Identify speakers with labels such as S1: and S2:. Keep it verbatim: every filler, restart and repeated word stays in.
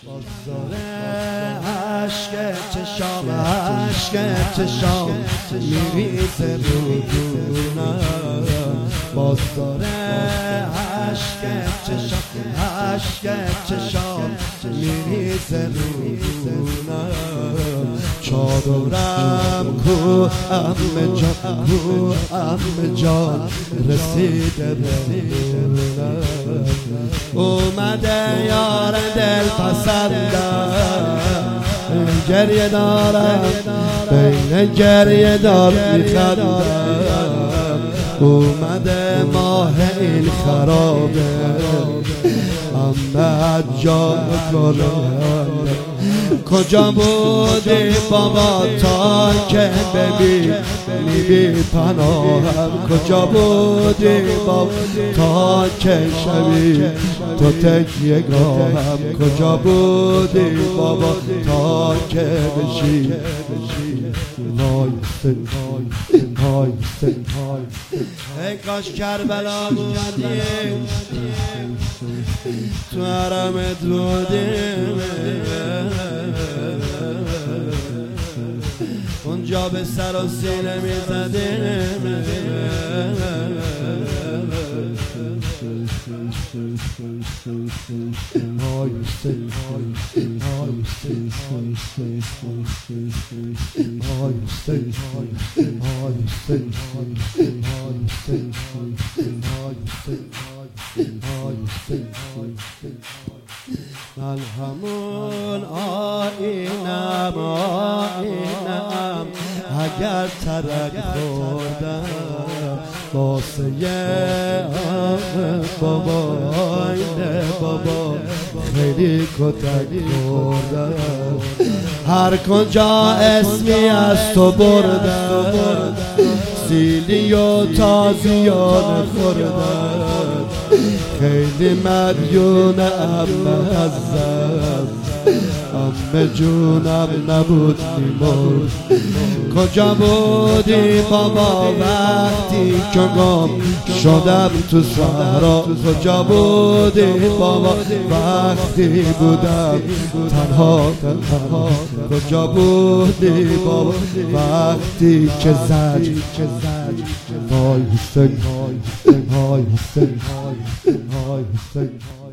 S1: بازدار عشق چشام عشق چشام میریزه رودونم بازدار عشق چشام عشق چشام میریزه رودونم چادرم کو ام جان کو ام جان رسیده رودونم اومده یار دل پسندم گریه دارم بین گریه دار میخندم اومده ماه این خرابه اما جان کنم کجا بودی بابا تا که ببین بی پناهم کجا بودی بابا تا که شبی تو تکیه گاهم کجا بودی بابا تا که بشی های سن های سن ای کاش کربلا بودی تو حرمت بودیم اونجا به سر و سینه میزدیم های سن های سن های سن های سن های سن های سن های سن من همون آینم آینم اگر ترک خوردم واسه بابا آینه بابا خیلی کتک خوردم هر کجا اسمی از تو بردم سیلی و تازیان خوردم خیلی مدیونم ازم امه جونم نبود میمرد کجا بودی بابا وقتی که گم شدم تو صحرا کجا بودی بابا وقتی بودم تنها تنها کجا بودی بابا وقتی که زد های حسین های حسین های حسین